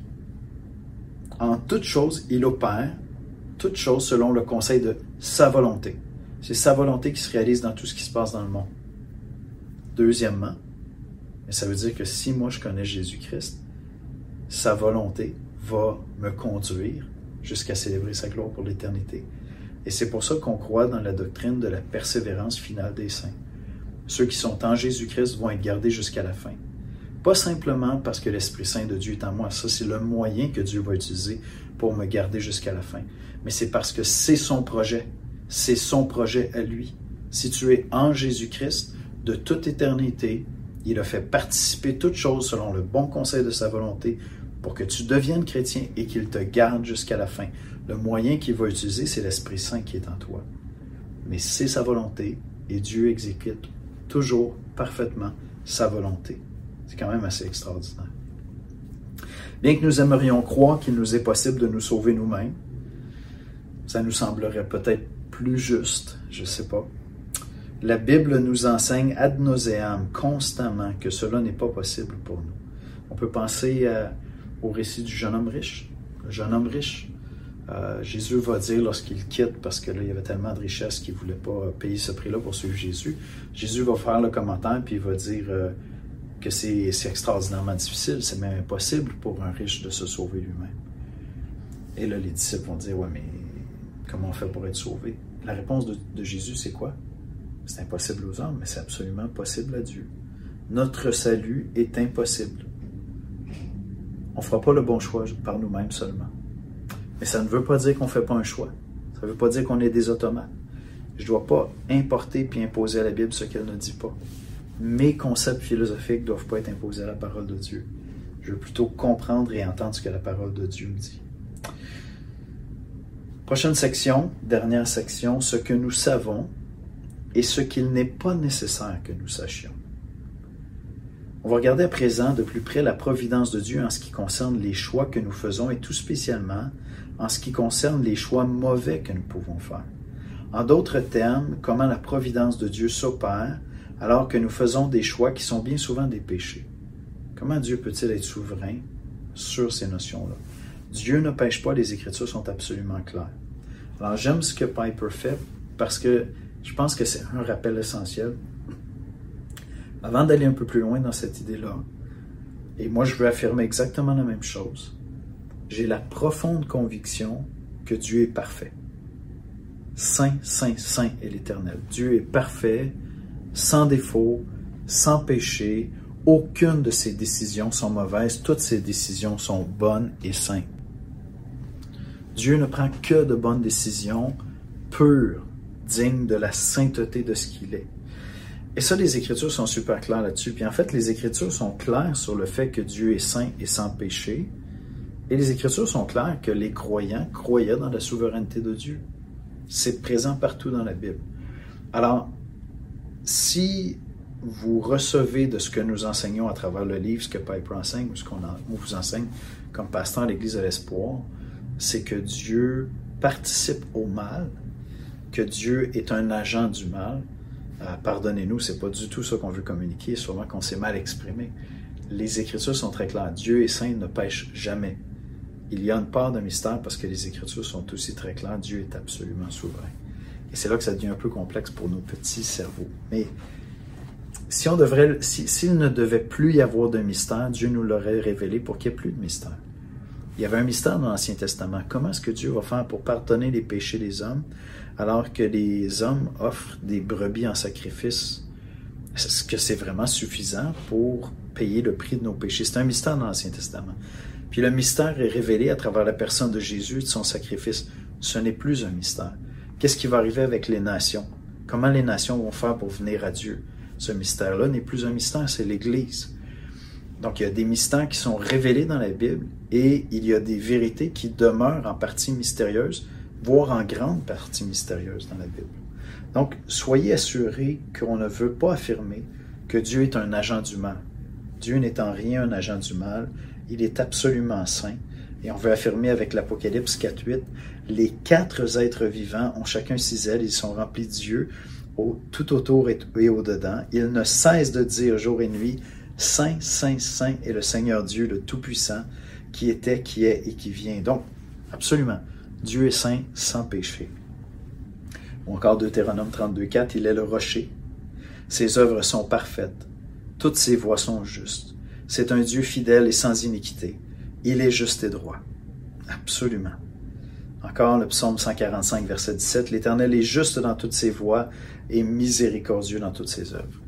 En toutes choses, il opère toutes choses selon le conseil de sa volonté. C'est sa volonté qui se réalise dans tout ce qui se passe dans le monde. Deuxièmement, ça veut dire que si moi je connais Jésus-Christ, sa volonté va me conduire jusqu'à célébrer sa gloire pour l'éternité. Et c'est pour ça qu'on croit dans la doctrine de la persévérance finale des saints. Ceux qui sont en Jésus-Christ vont être gardés jusqu'à la fin. Pas simplement parce que l'Esprit Saint de Dieu est en moi. Ça, c'est le moyen que Dieu va utiliser pour me garder jusqu'à la fin. Mais c'est parce que c'est son projet. C'est son projet à lui. Si tu es en Jésus-Christ, de toute éternité, il a fait participer toutes choses selon le bon conseil de sa volonté pour que tu deviennes chrétien et qu'il te garde jusqu'à la fin. Le moyen qu'il va utiliser, c'est l'Esprit Saint qui est en toi. Mais c'est sa volonté et Dieu exécute toujours parfaitement sa volonté. C'est quand même assez extraordinaire. Bien que nous aimerions croire qu'il nous est possible de nous sauver nous-mêmes, ça nous semblerait peut-être plus juste, je ne sais pas. La Bible nous enseigne ad nauseam, constamment, que cela n'est pas possible pour nous. On peut penser à, au récit du jeune homme riche. Le jeune homme riche, euh, Jésus va dire lorsqu'il quitte, parce que là, il y avait tellement de richesses qu'il ne voulait pas payer ce prix-là pour suivre Jésus. Jésus va faire le commentaire, puis il va dire euh, que c'est, c'est extraordinairement difficile, c'est même impossible pour un riche de se sauver lui-même. Et là, les disciples vont dire, ouais, mais comment on fait pour être sauvé? La réponse de, de Jésus, c'est quoi? C'est impossible aux hommes, mais c'est absolument possible à Dieu. Notre salut est impossible On ne fera pas le bon choix par nous-mêmes seulement. Mais ça ne veut pas dire qu'on ne fait pas un choix. Ça ne veut pas dire qu'on est des automates. Je ne dois pas importer puis imposer à la Bible ce qu'elle ne dit pas. Mes concepts philosophiques ne doivent pas être imposés à la parole de Dieu. Je veux plutôt comprendre et entendre ce que la parole de Dieu me dit. Prochaine section, dernière section, ce que nous savons et ce qu'il n'est pas nécessaire que nous sachions. On va regarder à présent de plus près la providence de Dieu en ce qui concerne les choix que nous faisons et tout spécialement en ce qui concerne les choix mauvais que nous pouvons faire. En d'autres termes, comment la providence de Dieu s'opère alors que nous faisons des choix qui sont bien souvent des péchés. Comment Dieu peut-il être souverain sur ces notions-là? Dieu ne pêche pas, les Écritures sont absolument claires. Alors j'aime ce que Piper fait parce que je pense que c'est un rappel essentiel. Avant d'aller un peu plus loin dans cette idée-là, et moi je veux affirmer exactement la même chose, j'ai la profonde conviction que Dieu est parfait. Saint, saint, saint est l'Éternel. Dieu est parfait, sans défaut, sans péché. Aucune de ses décisions sont mauvaises. Toutes ses décisions sont bonnes et saintes. Dieu ne prend que de bonnes décisions, pures, dignes de la sainteté de ce qu'il est. Et ça, les Écritures sont super claires là-dessus. Puis en fait, les Écritures sont claires sur le fait que Dieu est saint et sans péché. Et les Écritures sont claires que les croyants croyaient dans la souveraineté de Dieu. C'est présent partout dans la Bible. Alors, si vous recevez de ce que nous enseignons à travers le livre, ce que Piper enseigne, ou ce qu'on vous enseigne comme pasteur à l'Église de l'Espoir, c'est que Dieu participe au mal, que Dieu est un agent du mal. Euh, pardonnez-nous, c'est pas du tout ça qu'on veut communiquer, sûrement qu'on s'est mal exprimé. Les Écritures sont très claires. Dieu est saint, ne pêche jamais. Il y a une part de mystère parce que les Écritures sont aussi très claires. Dieu est absolument souverain. Et c'est là que ça devient un peu complexe pour nos petits cerveaux. Mais si on devrait, si, s'il ne devait plus y avoir de mystère, Dieu nous l'aurait révélé pour qu'il n'y ait plus de mystère. Il y avait un mystère dans l'Ancien Testament. Comment est-ce que Dieu va faire pour pardonner les péchés des hommes alors que les hommes offrent des brebis en sacrifice? Est-ce que c'est vraiment suffisant pour payer le prix de nos péchés? C'est un mystère dans l'Ancien Testament. Puis le mystère est révélé à travers la personne de Jésus et de son sacrifice. Ce n'est plus un mystère. Qu'est-ce qui va arriver avec les nations? Comment les nations vont faire pour venir à Dieu? Ce mystère-là n'est plus un mystère, c'est l'Église. Donc il y a des mystères qui sont révélés dans la Bible et il y a des vérités qui demeurent en partie mystérieuses, voire en grande partie mystérieuses dans la Bible. Donc soyez assurés qu'on ne veut pas affirmer que Dieu est un agent du mal. Dieu n'est en rien un agent du mal. Il est absolument saint. Et on veut affirmer avec l'Apocalypse quatre huit, les quatre êtres vivants ont chacun six ailes, ils sont remplis de Dieu au, tout autour et, et au-dedans. Ils ne cessent de dire jour et nuit, Saint, Saint, Saint est le Seigneur Dieu, le Tout-Puissant, qui était, qui est et qui vient. Donc, absolument, Dieu est saint sans péché. Ou encore Deutéronome trente-deux quatre, il est le rocher. Ses œuvres sont parfaites. Toutes ses voies sont justes. C'est un Dieu fidèle et sans iniquité. Il est juste et droit. Absolument. Encore le psaume cent quarante-cinq, verset dix-sept, l'Éternel est juste dans toutes ses voies et miséricordieux dans toutes ses œuvres.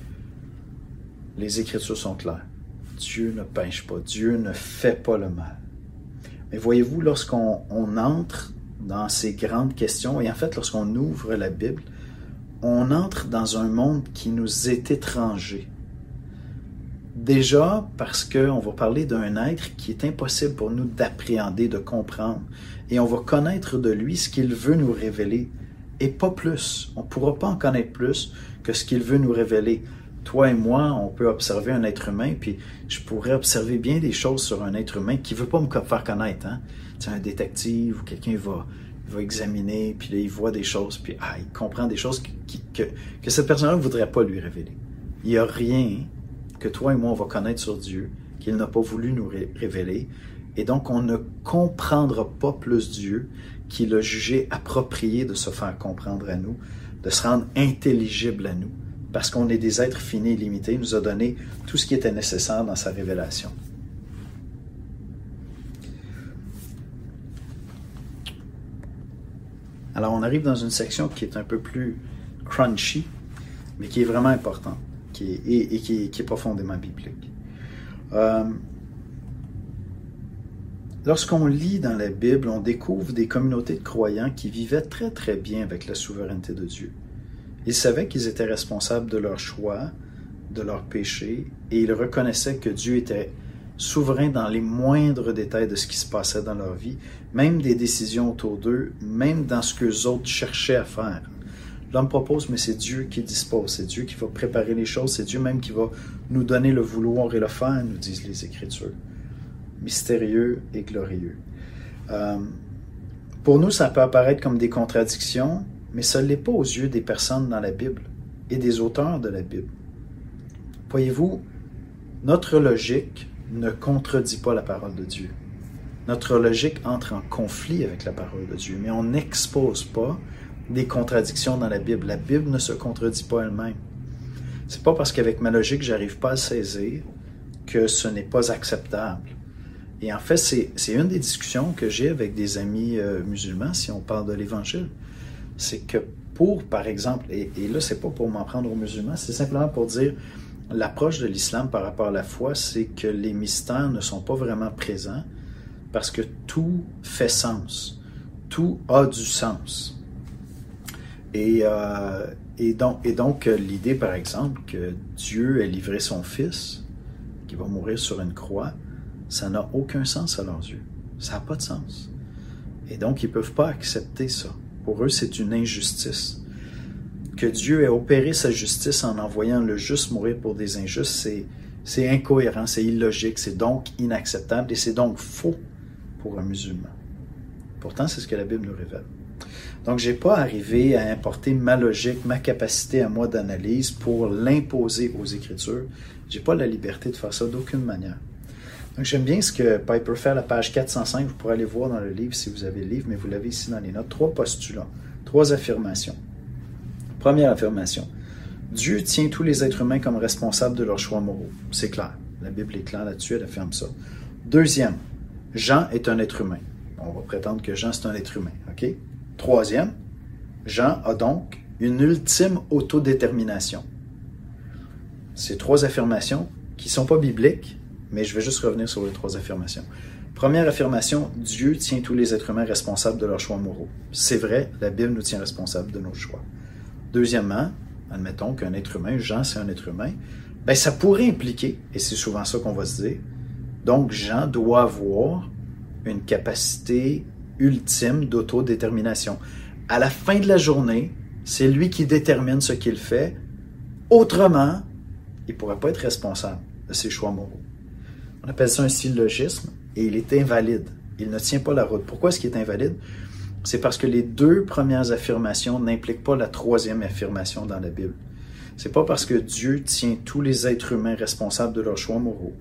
Les Écritures sont claires. Dieu ne pêche pas. Dieu ne fait pas le mal. Mais voyez-vous, lorsqu'on on entre dans ces grandes questions, et en fait, lorsqu'on ouvre la Bible, on entre dans un monde qui nous est étranger. Déjà parce qu'on va parler d'un être qui est impossible pour nous d'appréhender, de comprendre. Et on va connaître de lui ce qu'il veut nous révéler. Et pas plus. On ne pourra pas en connaître plus que ce qu'il veut nous révéler. Toi et moi, on peut observer un être humain, puis je pourrais observer bien des choses sur un être humain qui ne veut pas me faire connaître. Hein? Tu sais, un détective ou quelqu'un va, va examiner, puis là, il voit des choses, puis ah, il comprend des choses qui, que, que cette personne-là ne voudrait pas lui révéler. Il n'y a rien que toi et moi, on va connaître sur Dieu, qu'il n'a pas voulu nous ré- révéler. Et donc, on ne comprendra pas plus Dieu qu'il a jugé approprié de se faire comprendre à nous, de se rendre intelligible à nous, parce qu'on est des êtres finis et limités. Il nous a donné tout ce qui était nécessaire dans sa révélation. Alors, on arrive dans une section qui est un peu plus crunchy, mais qui est vraiment importante. Qui est, et, et qui, est, qui est profondément biblique. Euh, lorsqu'on lit dans la Bible, on découvre des communautés de croyants qui vivaient très très bien avec la souveraineté de Dieu. Ils savaient qu'ils étaient responsables de leurs choix, de leurs péchés, et ils reconnaissaient que Dieu était souverain dans les moindres détails de ce qui se passait dans leur vie, même des décisions autour d'eux, même dans ce que les autres cherchaient à faire. L'homme propose, mais c'est Dieu qui dispose, c'est Dieu qui va préparer les choses, c'est Dieu même qui va nous donner le vouloir et le faire, nous disent les Écritures. Mystérieux et glorieux. Euh, pour nous, ça peut apparaître comme des contradictions, mais ça ne l'est pas aux yeux des personnes dans la Bible et des auteurs de la Bible. Voyez-vous, notre logique ne contredit pas la parole de Dieu. Notre logique entre en conflit avec la parole de Dieu, mais on n'expose pas des contradictions dans la Bible. La Bible ne se contredit pas elle-même. C'est pas parce qu'avec ma logique, j'arrive pas à saisir que ce n'est pas acceptable. Et en fait, c'est, c'est une des discussions que j'ai avec des amis euh, musulmans, si on parle de l'Évangile. C'est que pour, par exemple, et, et là, c'est pas pour m'en prendre aux musulmans, c'est simplement pour dire l'approche de l'islam par rapport à la foi, c'est que les mystères ne sont pas vraiment présents parce que tout fait sens. Tout a du sens. Et, euh, et donc, et donc l'idée, par exemple, que Dieu ait livré son Fils, qui va mourir sur une croix, ça n'a aucun sens à leurs yeux. Ça n'a pas de sens. Et donc, ils ne peuvent pas accepter ça. Pour eux, c'est une injustice. Que Dieu ait opéré sa justice en envoyant le juste mourir pour des injustes, c'est, c'est incohérent, c'est illogique, c'est donc inacceptable et c'est donc faux pour un musulman. Pourtant, c'est ce que la Bible nous révèle. Donc, je n'ai pas arrivé à importer ma logique, ma capacité à moi d'analyse pour l'imposer aux Écritures. Je n'ai pas la liberté de faire ça d'aucune manière. Donc, j'aime bien ce que Piper fait à la page quatre cent cinq. Vous pourrez aller voir dans le livre si vous avez le livre, mais vous l'avez ici dans les notes. Trois postulats, trois affirmations. Première affirmation. Dieu tient tous les êtres humains comme responsables de leurs choix moraux. C'est clair. La Bible est claire là-dessus, elle affirme ça. Deuxième, Jean est un être humain. On va prétendre que Jean, c'est un être humain. OK? Troisième, Jean a donc une ultime autodétermination. Ces trois affirmations qui ne sont pas bibliques, mais je vais juste revenir sur les trois affirmations. Première affirmation, Dieu tient tous les êtres humains responsables de leurs choix moraux. C'est vrai, la Bible nous tient responsables de nos choix. Deuxièmement, admettons qu'un être humain, Jean c'est un être humain, ben ça pourrait impliquer, et c'est souvent ça qu'on va se dire, donc Jean doit avoir une capacité ultime d'autodétermination. À la fin de la journée, c'est lui qui détermine ce qu'il fait. Autrement, il ne pourrait pas être responsable de ses choix moraux. On appelle ça un syllogisme et il est invalide. Il ne tient pas la route. Pourquoi est-ce qu'il est invalide? C'est parce que les deux premières affirmations n'impliquent pas la troisième affirmation dans la Bible. C'est pas parce que Dieu tient tous les êtres humains responsables de leurs choix moraux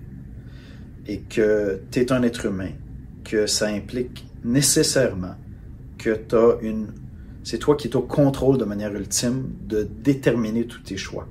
et que tu es un être humain que ça implique nécessairement que tu as une... C'est toi qui es au contrôle de manière ultime de déterminer tous tes choix.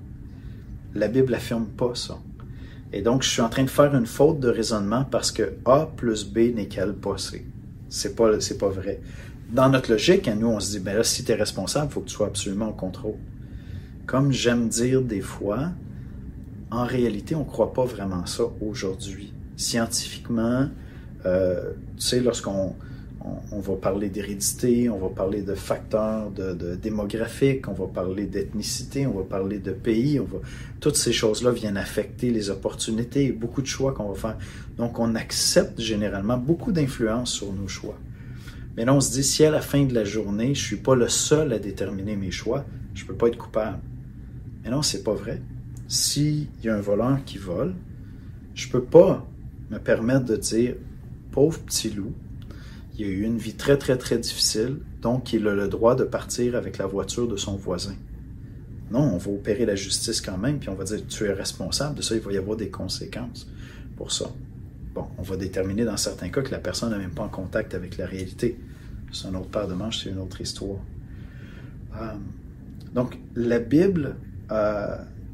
La Bible n'affirme pas ça. Et donc, je suis en train de faire une faute de raisonnement parce que A plus B n'égale pas C. C'est pas, c'est pas vrai. Dans notre logique, à nous, on se dit, ben là, si tu es responsable, il faut que tu sois absolument au contrôle. Comme j'aime dire des fois, en réalité, on ne croit pas vraiment ça aujourd'hui. Scientifiquement, euh, tu sais, lorsqu'on on, on va parler d'hérédité, on va parler de facteurs de, de démographiques, on va parler d'ethnicité, on va parler de pays, on va, toutes ces choses-là viennent affecter les opportunités et beaucoup de choix qu'on va faire. Donc, on accepte généralement beaucoup d'influence sur nos choix. Mais là, on se dit, si à la fin de la journée, je ne suis pas le seul à déterminer mes choix, je ne peux pas être coupable. Mais non, c'est pas vrai. S'il y a un voleur qui vole, je ne peux pas me permettre de dire, pauvre petit loup, il a eu une vie très, très, très difficile, donc il a le droit de partir avec la voiture de son voisin. Non, on va opérer la justice quand même, puis on va dire, tu es responsable de ça, il va y avoir des conséquences pour ça. Bon, on va déterminer dans certains cas que la personne n'est même pas en contact avec la réalité. C'est un autre paire de manches, c'est une autre histoire. Euh, donc, la Bible, euh,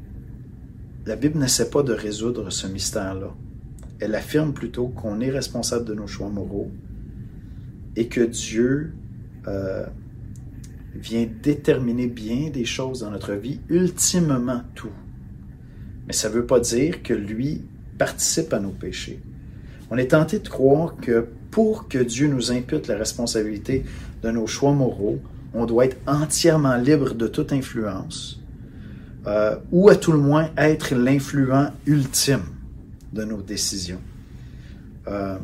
la Bible n'essaie pas de résoudre ce mystère-là. Elle affirme plutôt qu'on est responsable de nos choix moraux et que Dieu euh, vient déterminer bien des choses dans notre vie, ultimement tout. Mais ça ne veut pas dire que lui participe à nos péchés. On est tenté de croire que pour que Dieu nous impute la responsabilité de nos choix moraux, on doit être entièrement libre de toute influence, euh, ou à tout le moins être l'influent ultime de nos décisions. Euh,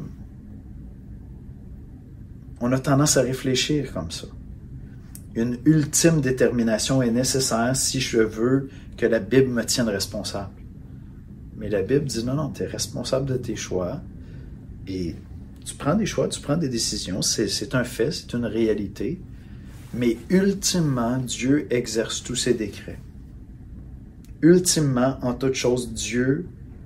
on a tendance à réfléchir comme ça. Une ultime détermination est nécessaire si je veux que la Bible me tienne responsable. Mais la Bible dit non, non, tu es responsable de tes choix et tu prends des choix, tu prends des décisions, c'est, c'est un fait, c'est une réalité. Mais ultimement, Dieu exerce tous ses décrets. Ultimement, en toute chose, Dieu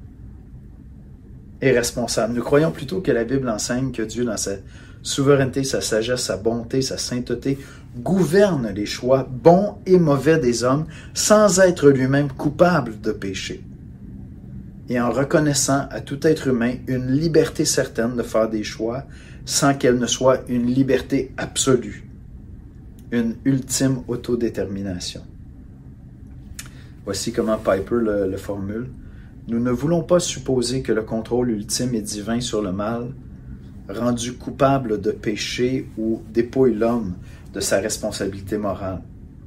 est responsable. Nous croyons plutôt que la Bible enseigne que Dieu, dans sa souveraineté, sa sagesse, sa bonté, sa sainteté, gouverne les choix bons et mauvais des hommes sans être lui-même coupable de péché. Et en reconnaissant à tout être humain une liberté certaine de faire des choix sans qu'elle ne soit une liberté absolue, une ultime autodétermination. Voici comment Piper le, le formule. Nous ne voulons pas supposer que le contrôle ultime est divin sur le mal, rendu coupable de péché ou dépouille l'homme de sa responsabilité morale.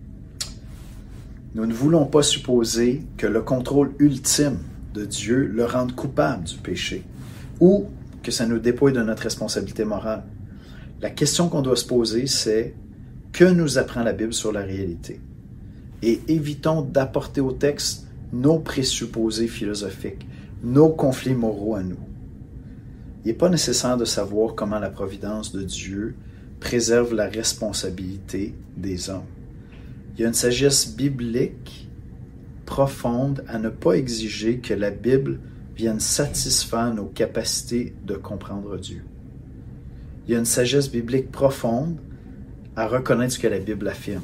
Nous ne voulons pas supposer que le contrôle ultime de Dieu le rende coupable du péché ou que ça nous dépouille de notre responsabilité morale. La question qu'on doit se poser, c'est que nous apprend la Bible sur la réalité? Et évitons d'apporter au texte nos présupposés philosophiques, nos conflits moraux à nous. Il n'est pas nécessaire de savoir comment la providence de Dieu préserve la responsabilité des hommes. Il y a une sagesse biblique profonde à ne pas exiger que la Bible vienne satisfaire nos capacités de comprendre Dieu. Il y a une sagesse biblique profonde à reconnaître ce que la Bible affirme.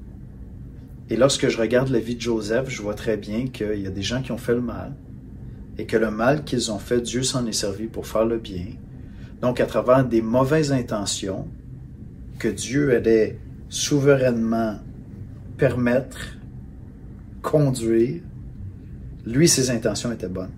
Et lorsque je regarde la vie de Joseph, je vois très bien qu'il y a des gens qui ont fait le mal et que le mal qu'ils ont fait, Dieu s'en est servi pour faire le bien. Donc, à travers des mauvaises intentions que Dieu allait souverainement permettre, conduire, lui, ses intentions étaient bonnes.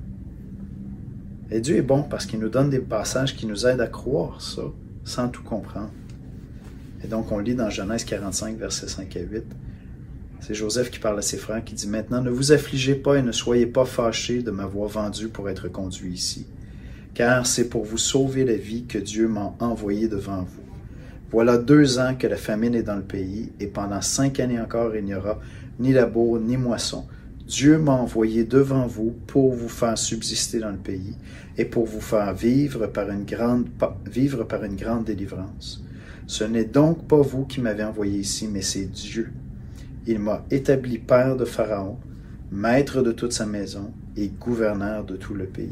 Et Dieu est bon parce qu'il nous donne des passages qui nous aident à croire ça, sans tout comprendre. Et donc, on lit dans Genèse quarante-cinq, versets cinq à huit, c'est Joseph qui parle à ses frères, qui dit « Maintenant, ne vous affligez pas et ne soyez pas fâchés de m'avoir vendu pour être conduit ici, car c'est pour vous sauver la vie que Dieu m'a envoyé devant vous. Voilà deux ans que la famine est dans le pays, et pendant cinq années encore, il n'y aura ni labour ni moisson. Dieu m'a envoyé devant vous pour vous faire subsister dans le pays et pour vous faire vivre par une grande, vivre par une grande délivrance. Ce n'est donc pas vous qui m'avez envoyé ici, mais c'est Dieu. Il m'a établi père de Pharaon, maître de toute sa maison et gouverneur de tout le pays. »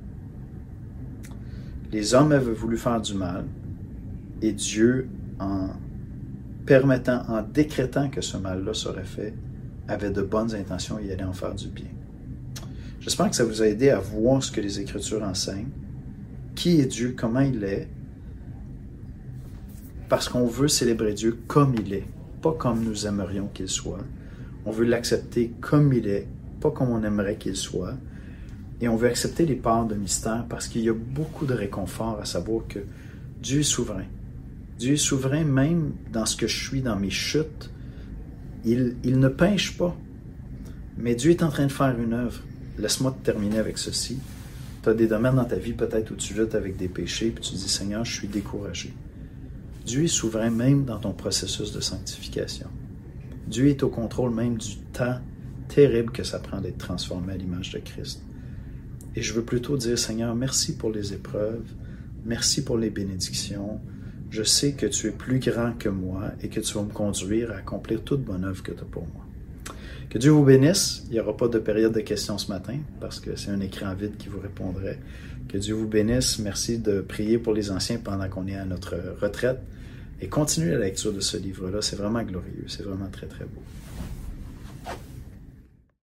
Les hommes avaient voulu faire du mal, et Dieu, en permettant, en décrétant que ce mal-là serait fait, avait de bonnes intentions et allait en faire du bien. J'espère que ça vous a aidé à voir ce que les Écritures enseignent, qui est Dieu, comment il est, parce qu'on veut célébrer Dieu comme il est, pas comme nous aimerions qu'il soit. On veut l'accepter comme il est, pas comme on aimerait qu'il soit. Et on veut accepter les parts de mystère parce qu'il y a beaucoup de réconfort à savoir que Dieu est souverain. Dieu est souverain même dans ce que je suis, dans mes chutes. Il, il ne pêche pas. Mais Dieu est en train de faire une œuvre. Laisse-moi te terminer avec ceci. Tu as des domaines dans ta vie peut-être où tu luttes avec des péchés, puis tu dis « Seigneur, je suis découragé ». Dieu est souverain même dans ton processus de sanctification. Dieu est au contrôle même du temps terrible que ça prend d'être transformé à l'image de Christ. Et je veux plutôt dire, Seigneur, merci pour les épreuves, merci pour les bénédictions. Je sais que tu es plus grand que moi et que tu vas me conduire à accomplir toute bonne œuvre que tu as pour moi. Que Dieu vous bénisse. Il n'y aura pas de période de questions ce matin parce que c'est un écran vide qui vous répondrait. Que Dieu vous bénisse. Merci de prier pour les anciens pendant qu'on est à notre retraite. Et continuez la lecture de ce livre-là. C'est vraiment glorieux. C'est vraiment très, très beau.